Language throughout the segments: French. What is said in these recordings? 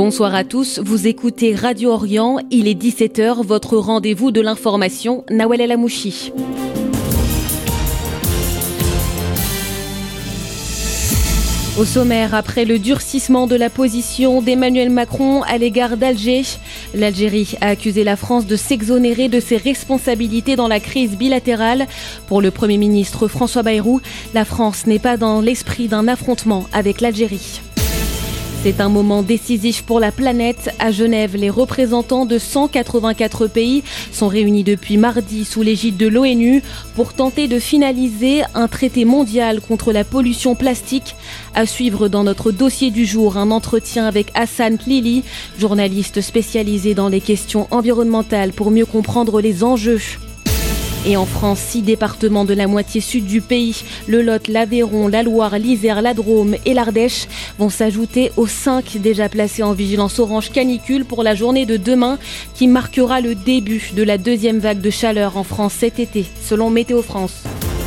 Bonsoir à tous, vous écoutez Radio Orient, il est 17h, votre rendez-vous de l'information, Nawal El Amouchi. Au sommaire, après le durcissement de la position d'Emmanuel Macron à l'égard d'Alger, l'Algérie a accusé la France de s'exonérer de ses responsabilités dans la crise bilatérale. Pour le Premier ministre François Bayrou, la France n'est pas dans l'esprit d'un affrontement avec l'Algérie. C'est un moment décisif pour la planète. À Genève, les représentants de 184 pays sont réunis depuis mardi sous l'égide de l'ONU pour tenter de finaliser un traité mondial contre la pollution plastique. À suivre dans notre dossier du jour, un entretien avec Hassan Tlili, journaliste spécialisé dans les questions environnementales pour mieux comprendre les enjeux. Et en France, 6 départements de la moitié sud du pays, le Lot, l'Aveyron, la Loire, l'Isère, la Drôme et l'Ardèche, vont s'ajouter aux 5 déjà placés en vigilance orange canicule pour la journée de demain qui marquera le début de la deuxième vague de chaleur en France cet été, selon Météo France.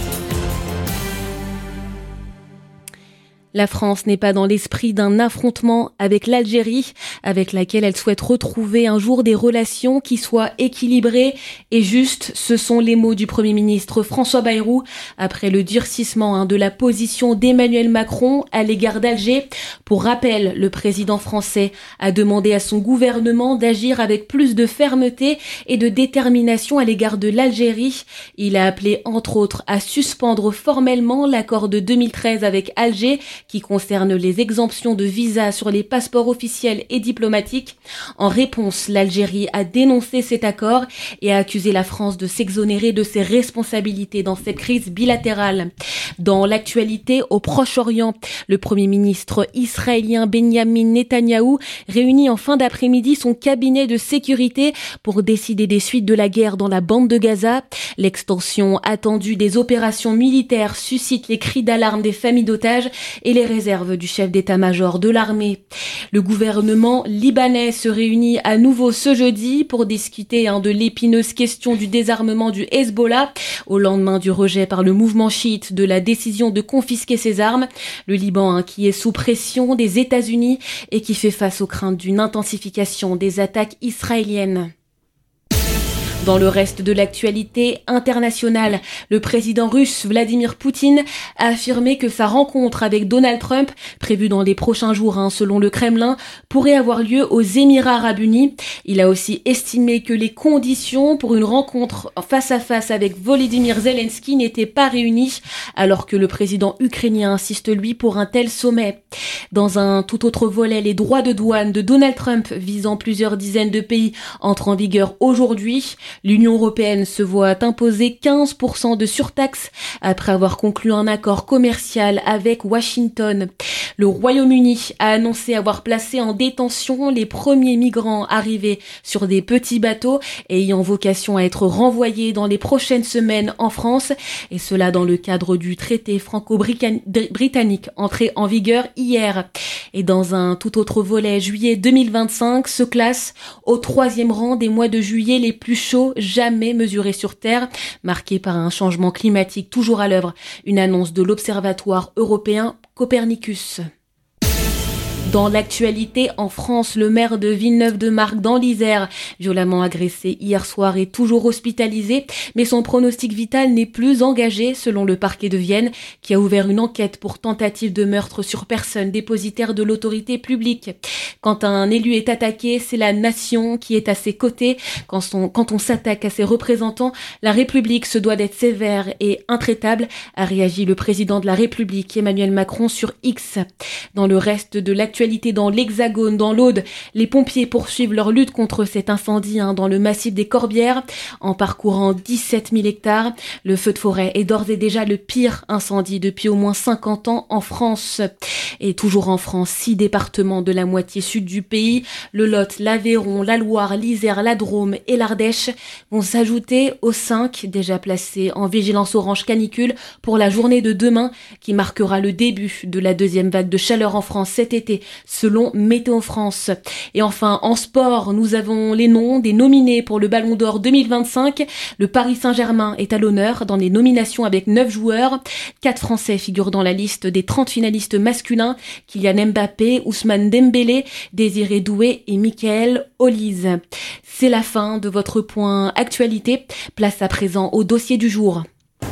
La France n'est pas dans l'esprit d'un affrontement avec l'Algérie, avec laquelle elle souhaite retrouver un jour des relations qui soient équilibrées et justes. Ce sont les mots du Premier ministre François Bayrou après le durcissement de la position d'Emmanuel Macron à l'égard d'Alger. Pour rappel, le président français a demandé à son gouvernement d'agir avec plus de fermeté et de détermination à l'égard de l'Algérie. Il a appelé entre autres à suspendre formellement l'accord de 2013 avec Alger qui concerne les exemptions de visa sur les passeports officiels et diplomatiques. En réponse, l'Algérie a dénoncé cet accord et a accusé la France de s'exonérer de ses responsabilités dans cette crise bilatérale. Dans l'actualité, au Proche-Orient, le Premier ministre israélien Benjamin Netanyahou réunit en fin d'après-midi son cabinet de sécurité pour décider des suites de la guerre dans la bande de Gaza. L'extension attendue des opérations militaires suscite les cris d'alarme des familles d'otages et les réserves du chef d'état-major de l'armée. Le gouvernement libanais se réunit à nouveau ce jeudi pour discuter de l'épineuse question du désarmement du Hezbollah au lendemain du rejet par le mouvement chiite de la décision de confisquer ses armes. Le Liban qui est sous pression des États-Unis et qui fait face aux craintes d'une intensification des attaques israéliennes. Dans le reste de l'actualité internationale, le président russe Vladimir Poutine a affirmé que sa rencontre avec Donald Trump, prévue dans les prochains jours selon le Kremlin, pourrait avoir lieu aux Émirats arabes unis. Il a aussi estimé que les conditions pour une rencontre face à face avec Volodymyr Zelensky n'étaient pas réunies, alors que le président ukrainien insiste lui pour un tel sommet. Dans un tout autre volet, les droits de douane de Donald Trump visant plusieurs dizaines de pays entrent en vigueur aujourd'hui. L'Union européenne se voit imposer 15% de surtaxe après avoir conclu un accord commercial avec Washington. Le Royaume-Uni a annoncé avoir placé en détention les premiers migrants arrivés sur des petits bateaux ayant vocation à être renvoyés dans les prochaines semaines en France, et cela dans le cadre du traité franco-britannique entré en vigueur hier. Et dans un tout autre volet, juillet 2025 se classe au 3e rang des mois de juillet les plus chauds jamais mesurés sur Terre, marqué par un changement climatique toujours à l'œuvre. Une annonce de l'Observatoire européen Copernicus. Dans l'actualité, en France, le maire de Villeneuve-de-Marcq dans l'Isère, violemment agressé hier soir, est toujours hospitalisé, mais son pronostic vital n'est plus engagé, selon le parquet de Vienne, qui a ouvert une enquête pour tentative de meurtre sur personne dépositaire de l'autorité publique. Quand un élu est attaqué, c'est la nation qui est à ses côtés. Quand on s'attaque à ses représentants, la République se doit d'être sévère et intraitable, a réagi le président de la République, Emmanuel Macron, sur X. Dans le reste de l'actualité, dans l'Hexagone, dans l'Aude, les pompiers poursuivent leur lutte contre cet incendie dans le massif des Corbières. En parcourant 17 000 hectares, le feu de forêt est d'ores et déjà le pire incendie depuis au moins 50 ans en France. Et toujours en France, 6 départements de la moitié sud du pays, le Lot, l'Aveyron, la Loire, l'Isère, la Drôme et l'Ardèche, vont s'ajouter aux 5 déjà placés en vigilance orange canicule pour la journée de demain qui marquera le début de la deuxième vague de chaleur en France cet été, selon Météo France. Et enfin, en sport, nous avons les noms des nominés pour le Ballon d'Or 2025. Le Paris Saint-Germain est à l'honneur dans les nominations avec 9 joueurs. 4 Français figurent dans la liste des 30 finalistes masculins. Kylian Mbappé, Ousmane Dembélé, Désiré Doué et Michael Olise. C'est la fin de votre point actualité. Place à présent au dossier du jour.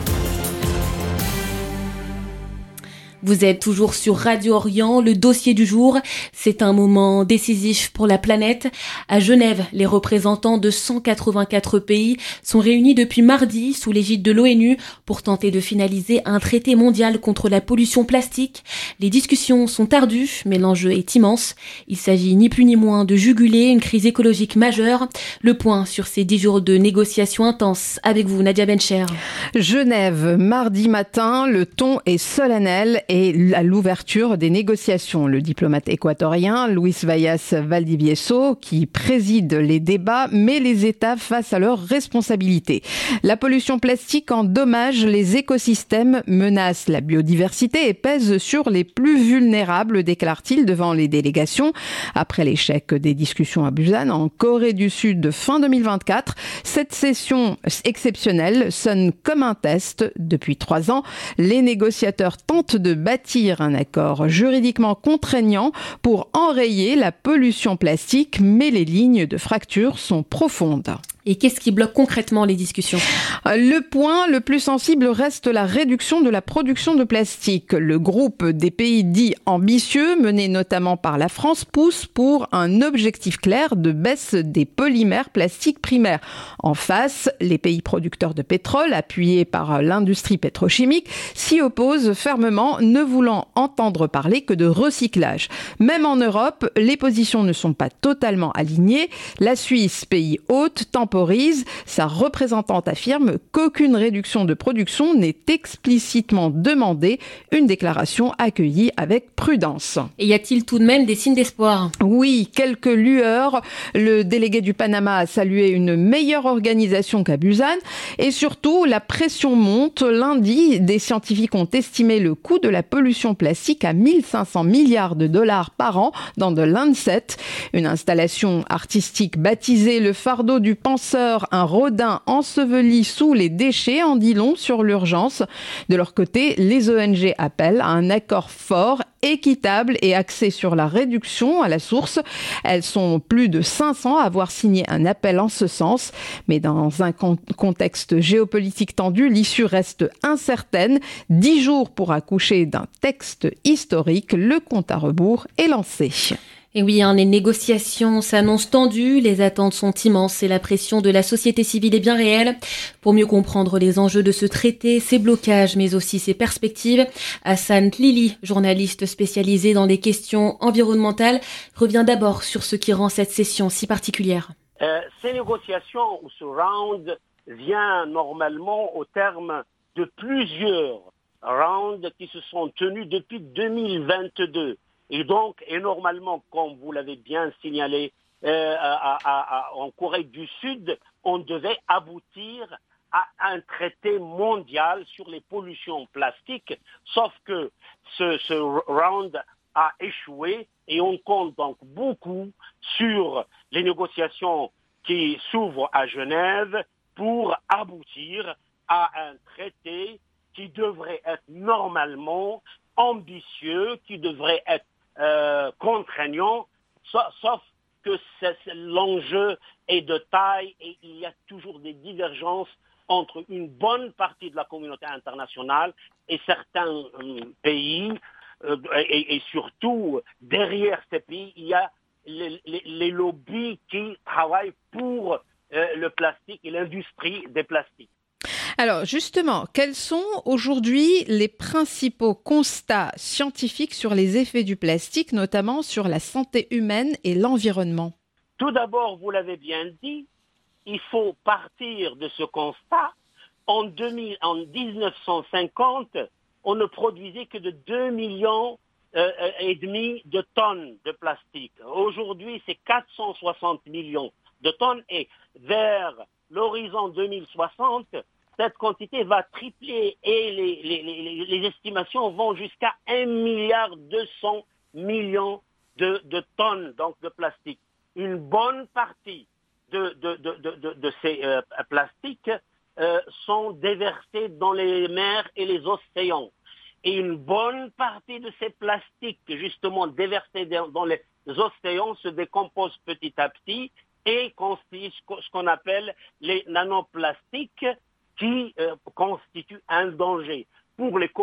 Vous êtes toujours sur Radio Orient, le dossier du jour. C'est un moment décisif pour la planète. À Genève, les représentants de 184 pays sont réunis depuis mardi sous l'égide de l'ONU pour tenter de finaliser un traité mondial contre la pollution plastique. Les discussions sont ardues, mais l'enjeu est immense. Il s'agit ni plus ni moins de juguler une crise écologique majeure. Le point sur ces 10 jours de négociations intenses avec vous, Nadia Bencher. Genève, mardi matin, le ton est solennel et à l'ouverture des négociations. Le diplomate équatorien Luis Vallas Valdivieso, qui préside les débats, met les États face à leurs responsabilités. La pollution plastique endommage les écosystèmes, menace la biodiversité et pèse sur les plus vulnérables, déclare-t-il devant les délégations. Après l'échec des discussions à Busan, en Corée du Sud, fin 2024, cette session exceptionnelle sonne comme un test. Depuis 3 ans, les négociateurs tentent de bâtir un accord juridiquement contraignant pour enrayer la pollution plastique, mais les lignes de fracture sont profondes. Et qu'est-ce qui bloque concrètement les discussions ? Le point le plus sensible reste la réduction de la production de plastique. Le groupe des pays dits ambitieux, mené notamment par la France, pousse pour un objectif clair de baisse des polymères plastiques primaires. En face, les pays producteurs de pétrole, appuyés par l'industrie pétrochimique, s'y opposent fermement, ne voulant entendre parler que de recyclage. Même en Europe, les positions ne sont pas totalement alignées. La Suisse, pays hôte, temporise. Sa représentante affirme qu'aucune réduction de production n'est explicitement demandée. Une déclaration accueillie avec prudence. Et y a-t-il tout de même des signes d'espoir ? Oui, quelques lueurs. Le délégué du Panama a salué une meilleure organisation qu'à Busan. Et surtout, la pression monte. Lundi, des scientifiques ont estimé le coût de la pollution plastique à 1500 milliards de dollars par an dans The Lancet. Une installation artistique baptisée Le Fardeau du Penseur, un rodin enseveli sous les déchets, en dit long sur l'urgence. De leur côté, les ONG appellent à un accord fort, équitable et axé sur la réduction à la source. Elles sont plus de 500 à avoir signé un appel en ce sens. Mais dans un contexte géopolitique tendu, l'issue reste incertaine. 10 jours pour accoucher d'un texte historique, le compte à rebours est lancé. Et oui, les négociations s'annoncent tendues, les attentes sont immenses et la pression de la société civile est bien réelle. Pour mieux comprendre les enjeux de ce traité, ses blocages, mais aussi ses perspectives, Hassan Tlili, journaliste spécialisé dans les questions environnementales, revient d'abord sur ce qui rend cette session si particulière. Ces négociations, ou ce round, vient normalement au terme de plusieurs rounds qui se sont tenus depuis 2022. Et donc, normalement, comme vous l'avez bien signalé, en Corée du Sud, on devait aboutir à un traité mondial sur les pollutions plastiques, sauf que ce round a échoué et on compte donc beaucoup sur les négociations qui s'ouvrent à Genève pour aboutir à un traité qui devrait être normalement ambitieux, qui devrait être contraignant, sauf que l'enjeu est de taille et il y a toujours des divergences entre une bonne partie de la communauté internationale et certains pays, et surtout derrière ces pays, il y a les lobbies qui travaillent pour le plastique et l'industrie des plastiques. Alors justement, quels sont aujourd'hui les principaux constats scientifiques sur les effets du plastique, notamment sur la santé humaine et l'environnement ? Tout d'abord, vous l'avez bien dit, il faut partir de ce constat. En 1950, on ne produisait que de 2,5 millions de tonnes de plastique. Aujourd'hui, c'est 460 millions de tonnes et vers l'horizon 2060, cette quantité va tripler et les estimations vont jusqu'à 1,2 milliard de tonnes donc, de plastique. Une bonne partie de ces plastiques sont déversés dans les mers et les océans. Et une bonne partie de ces plastiques, justement déversés dans les océans, se décomposent petit à petit et constituent ce qu'on appelle les nanoplastiques qui constituent un danger pour les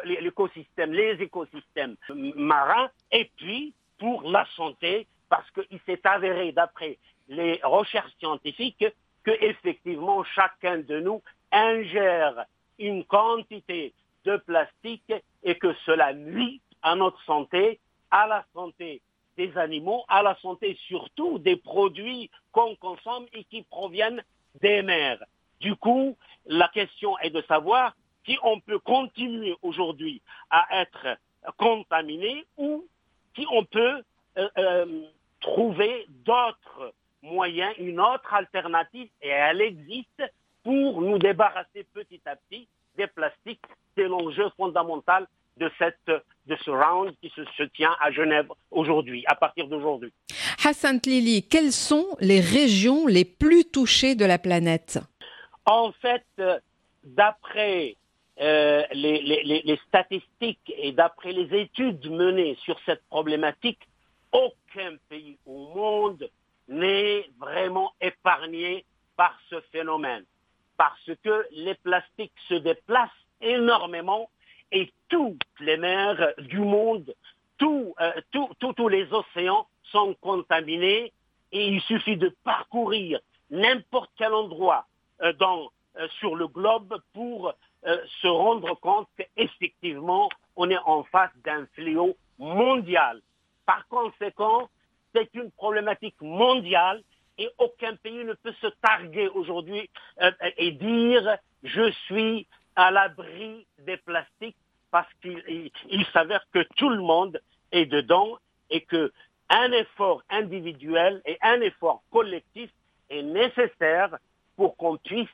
écosystèmes marins et puis pour la santé, parce qu'il s'est avéré, d'après les recherches scientifiques, que effectivement chacun de nous ingère une quantité de plastique et que cela nuit à notre santé, à la santé des animaux, à la santé surtout des produits qu'on consomme et qui proviennent des mers. Du coup, la question est de savoir si on peut continuer aujourd'hui à être contaminé ou si on peut trouver d'autres moyens, une autre alternative, et elle existe pour nous débarrasser petit à petit des plastiques. C'est l'enjeu fondamental de ce round qui se tient à Genève aujourd'hui, à partir d'aujourd'hui. Hassan Tlili, quelles sont les régions les plus touchées de la planète ? En fait, d'après les statistiques et d'après les études menées sur cette problématique, aucun pays au monde n'est vraiment épargné par ce phénomène. Parce que les plastiques se déplacent énormément et toutes les mers du monde, tous les océans sont contaminés et il suffit de parcourir n'importe quel endroit sur le globe pour se rendre compte qu'effectivement on est en face d'un fléau mondial. Par conséquent, c'est une problématique mondiale et aucun pays ne peut se targuer aujourd'hui et dire « je suis à l'abri des plastiques » parce qu'il s'avère que tout le monde est dedans et qu'un effort individuel et un effort collectif est nécessaire pour qu'on puisse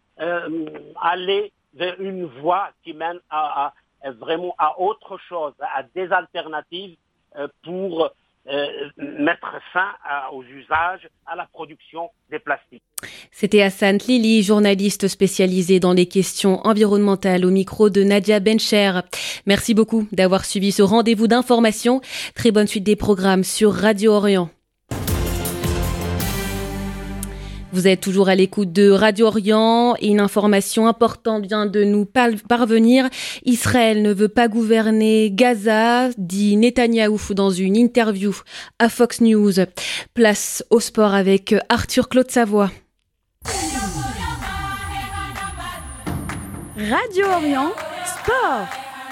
aller vers une voie qui mène vraiment à autre chose, à des alternatives pour mettre fin aux usages, à la production des plastiques. C'était Hassan Tlili, journaliste spécialisé dans les questions environnementales au micro de Nadia Bencher. Merci beaucoup d'avoir suivi ce rendez-vous d'information. Très bonne suite des programmes sur Radio Orient. Vous êtes toujours à l'écoute de Radio Orient et une information importante vient de nous parvenir. Israël ne veut pas gouverner Gaza, dit Netanyahou dans une interview à Fox News. Place au sport avec Arthur Claude Savoie. Radio Orient, sport.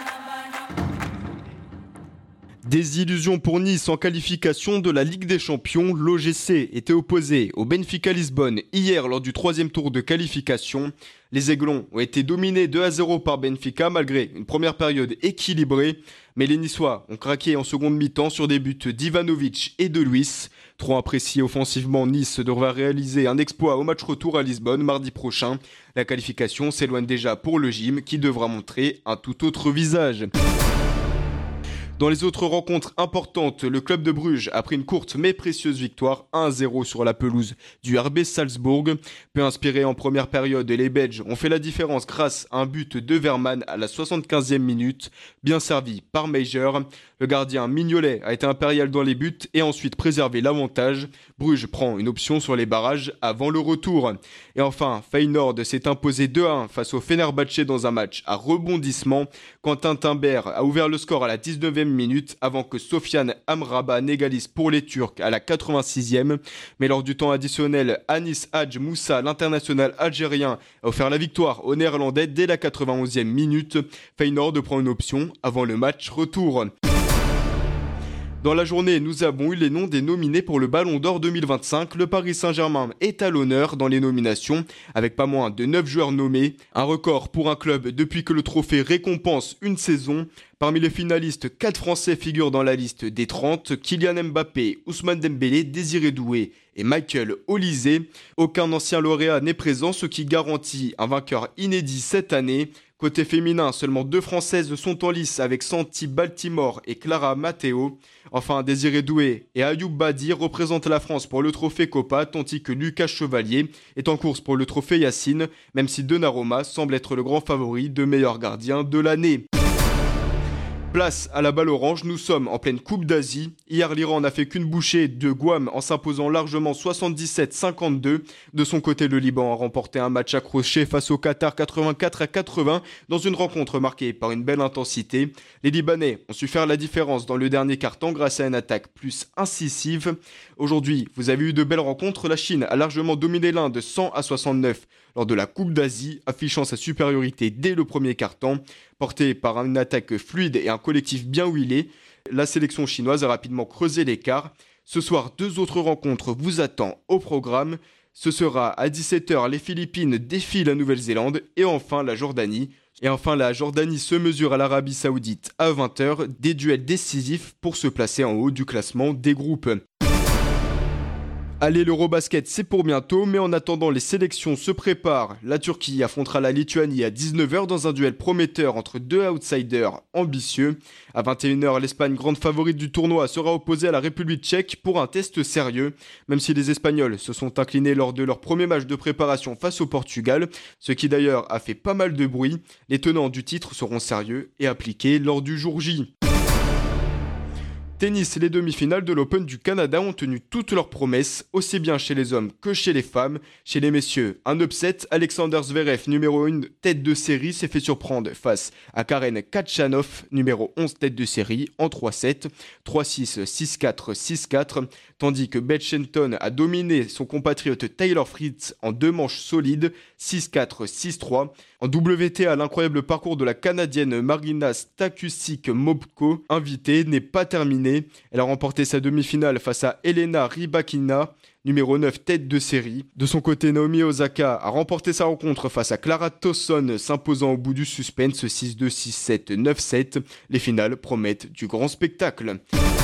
Désillusion pour Nice en qualification de la Ligue des Champions. L'OGC était opposé au Benfica Lisbonne hier lors du 3e tour de qualification. Les Aiglons ont été dominés 2-0 par Benfica malgré une première période équilibrée. Mais les Niçois ont craqué en seconde mi-temps sur des buts d'Ivanovic et de Luis. Trop apprécié offensivement, Nice devra réaliser un exploit au match retour à Lisbonne mardi prochain. La qualification s'éloigne déjà pour le gym qui devra montrer un tout autre visage. Dans les autres rencontres importantes, le club de Bruges a pris une courte mais précieuse victoire 1-0 sur la pelouse du RB Salzbourg. Peu inspirés en première période, les Belges ont fait la différence grâce à un but de Verman à la 75e minute, bien servi par Meijer. Le gardien Mignolet a été impérial dans les buts et a ensuite préservé l'avantage. Bruges prend une option sur les barrages avant le retour. Et enfin, Feyenoord s'est imposé 2-1 face au Fenerbahçe dans un match à rebondissement. Quentin Timber a ouvert le score à la 19e minute avant que Sofiane Amrabat n'égalise pour les Turcs à la 86e. Mais lors du temps additionnel, Anis Hadj Moussa, l'international algérien, a offert la victoire aux Néerlandais dès la 91e minute. Feyenoord prend une option avant le match retour. Dans la journée, nous avons eu les noms des nominés pour le Ballon d'Or 2025. Le Paris Saint-Germain est à l'honneur dans les nominations, avec pas moins de 9 joueurs nommés. Un record pour un club depuis que le trophée récompense une saison. Parmi les finalistes, 4 Français figurent dans la liste des 30. Kylian Mbappé, Ousmane Dembélé, Désiré Doué et Michael Olise. Aucun ancien lauréat n'est présent, ce qui garantit un vainqueur inédit cette année. Côté féminin, seulement 2 Françaises sont en lice avec Santi Baltimore et Clara Matteo. Enfin, Désiré Doué et Ayoub Badi représentent la France pour le trophée Copa, tandis que Lucas Chevalier est en course pour le trophée Yacine, même si Donnarumma semble être le grand favori de meilleur gardien de l'année. Place à la balle orange, nous sommes en pleine Coupe d'Asie. Hier, l'Iran n'a fait qu'une bouchée de Guam en s'imposant largement 77-52. De son côté, le Liban a remporté un match accroché face au Qatar 84-80 dans une rencontre marquée par une belle intensité. Les Libanais ont su faire la différence dans le dernier quart-temps grâce à une attaque plus incisive. Aujourd'hui, vous avez eu de belles rencontres. La Chine a largement dominé l'Inde 100-69 lors de la Coupe d'Asie, affichant sa supériorité dès le premier quart-temps. Portée par une attaque fluide et un collectif bien huilé, la sélection chinoise a rapidement creusé l'écart. Ce soir, 2 autres rencontres vous attendent au programme. Ce sera à 17h, les Philippines défient la Nouvelle-Zélande et enfin la Jordanie. La Jordanie se mesure à l'Arabie Saoudite à 20h, des duels décisifs pour se placer en haut du classement des groupes. Allez, l'Eurobasket, c'est pour bientôt, mais en attendant, les sélections se préparent. La Turquie affrontera la Lituanie à 19h dans un duel prometteur entre 2 outsiders ambitieux. À 21h, l'Espagne, grande favorite du tournoi, sera opposée à la République tchèque pour un test sérieux. Même si les Espagnols se sont inclinés lors de leur premier match de préparation face au Portugal, ce qui d'ailleurs a fait pas mal de bruit, les tenants du titre seront sérieux et appliqués lors du jour J. Tennis, les demi-finales de l'Open du Canada ont tenu toutes leurs promesses, aussi bien chez les hommes que chez les femmes. Chez les messieurs, un upset, Alexander Zverev, numéro 1 tête de série, s'est fait surprendre face à Karen Khachanov, numéro 11 tête de série, en 3-7, 3-6, 6-4, 6-4, tandis que Beth Shelton a dominé son compatriote Taylor Fritz en 2 manches solides, 6-4, 6-3. En WTA, l'incroyable parcours de la Canadienne Marina Stakusik-Mobko, invitée, n'est pas terminé. Elle a remporté sa demi-finale face à Elena Rybakina, numéro 9 tête de série. De son côté, Naomi Osaka a remporté sa rencontre face à Clara Towson, s'imposant au bout du suspense 6-2, 6-7, 9-7. Les finales promettent du grand spectacle.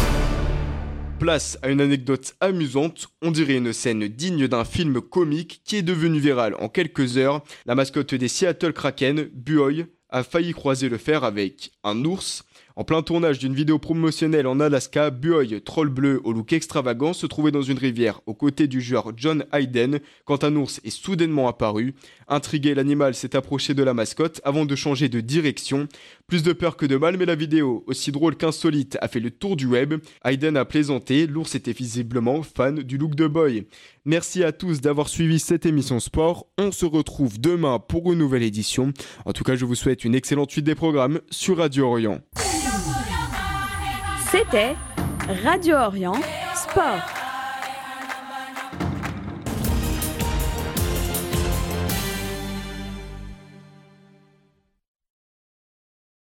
Place à une anecdote amusante, on dirait une scène digne d'un film comique qui est devenu viral en quelques heures. La mascotte des Seattle Kraken, Buoy, a failli croiser le fer avec un ours. En plein tournage d'une vidéo promotionnelle en Alaska, Buoy, troll bleu au look extravagant, se trouvait dans une rivière aux côtés du joueur John Hayden quand un ours est soudainement apparu. Intrigué, l'animal s'est approché de la mascotte avant de changer de direction. Plus de peur que de mal, mais la vidéo, aussi drôle qu'insolite, a fait le tour du web. Hayden a plaisanté, l'ours était visiblement fan du look de Boy. Merci à tous d'avoir suivi cette émission sport. On se retrouve demain pour une nouvelle édition. En tout cas, je vous souhaite une excellente suite des programmes sur Radio Orient. C'était Radio Orient Sport.